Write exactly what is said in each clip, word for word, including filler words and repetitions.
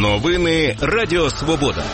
Новини Радіо Свобода.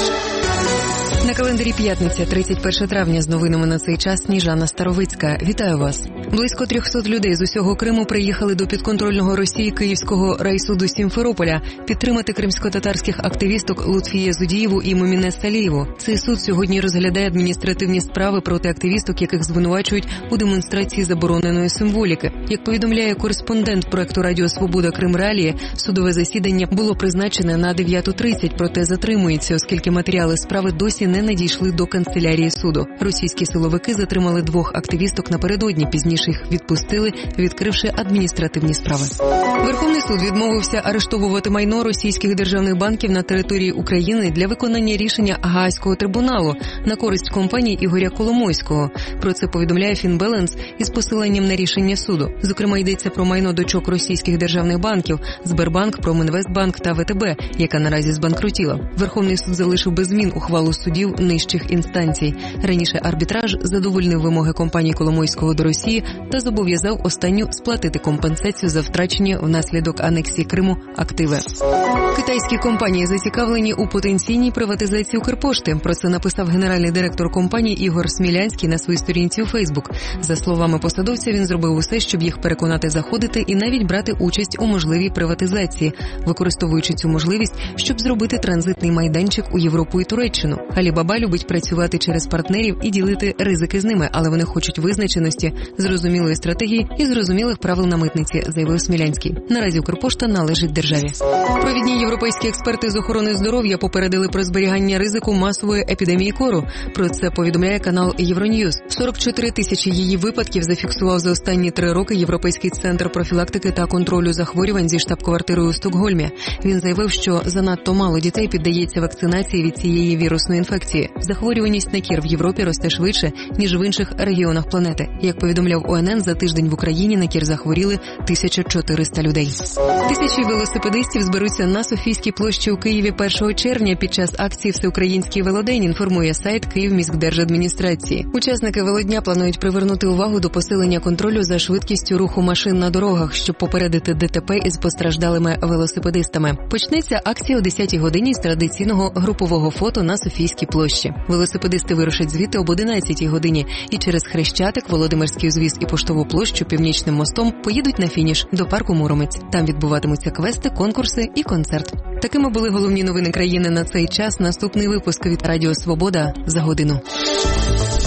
На календарі п'ятниця, тридцять перше травня, з новинами на цей час Сніжана Старовицька. Вітаю вас. Близько трьохсот людей з усього Криму приїхали до підконтрольного Росії Київського райсуду Сімферополя підтримати кримсько-татарських активісток Лутфію Зудієву і Муміне Салієву. Цей суд сьогодні розглядає адміністративні справи проти активісток, яких звинувачують у демонстрації забороненої символіки. Як повідомляє кореспондент проекту Радіо Свобода Крим Реалії, судове засідання було призначене на дев'яту тридцять, проте затримується, оскільки матеріали справи досі не надійшли до канцелярії суду. Російські силовики затримали двох активісток напередодні, пізніше їх відпустили, відкривши адміністративні справи. Верховний суд відмовився арештовувати майно російських державних банків на території України для виконання рішення Гаазького трибуналу на користь компанії Ігоря Коломойського. Про це повідомляє Фінбаланс із посиланням на рішення суду. Зокрема, йдеться про майно дочок російських державних банків – Сбербанк, Промінвестбанк та ВТБ, яка наразі збанкрутіла. Верховний суд залишив без змін ухвалу судів нижчих інстанцій. Раніше арбітраж задовольнив вимоги компанії Коломойського до Росії та зобов'язав останню сплатити компенсацію за втрачені внаслідок анексії Криму активи. Китайські компанії зацікавлені у потенційній приватизації Укрпошти. Про це написав генеральний директор компанії Ігор Смілянський на своїй сторінці у Фейсбук. За словами посадовця, він зробив усе, щоб їх переконати заходити і навіть брати участь у можливій приватизації, використовуючи цю можливість, щоб зробити транзитний майданчик у Європу і Туреччину. Алібаба любить працювати через партнерів і ділити ризики з ними, але вони хочуть визначеності, зрозумілої стратегії і зрозумілих правил на митниці, заявив Смілянський. Наразі Укрпошта належить державі. Провідні європейські експерти з охорони здоров'я попередили про зберігання ризику масової епідемії кору. Про це повідомляє канал Євроньюз. сорок чотири тисячі її випадків зафіксував за останні три роки Європейський центр профілактики та контролю захворювань зі штаб-квартирою у Стокгольмі. Він заявив, що занадто мало дітей піддається вакцинації від цієї вірусної інфекції. Захворюваність на кір в Європі росте швидше, ніж в інших регіонах планети. Як повідомляв О Ен Ен, за тиждень в Україні на кір захворіли тисяча чотириста людей. Тисячі велосипедистів зберуться на Софійській площі у Києві першого червня під час акції «Всеукраїнський велодень», інформує сайт Київміськдержадміністрації. Учасники велодня планують привернути увагу до посилення контролю за швидкістю руху машин на дорогах, щоб попередити Де Те Пе із постраждалими велосипедистами. Почнеться акція о десятій годині з традиційного групового фото на Софійській площі. Велосипедисти вирушать звідти об одинадцятій годині і через Хрещатик, Володимирський узвіз і Поштову площу Північним мостом поїдуть на фініш до парку Муромець. Там відбуватимуться квести, конкурси і концерт. Такими були головні новини країни на цей час. Наступний випуск від Радіо Свобода за годину.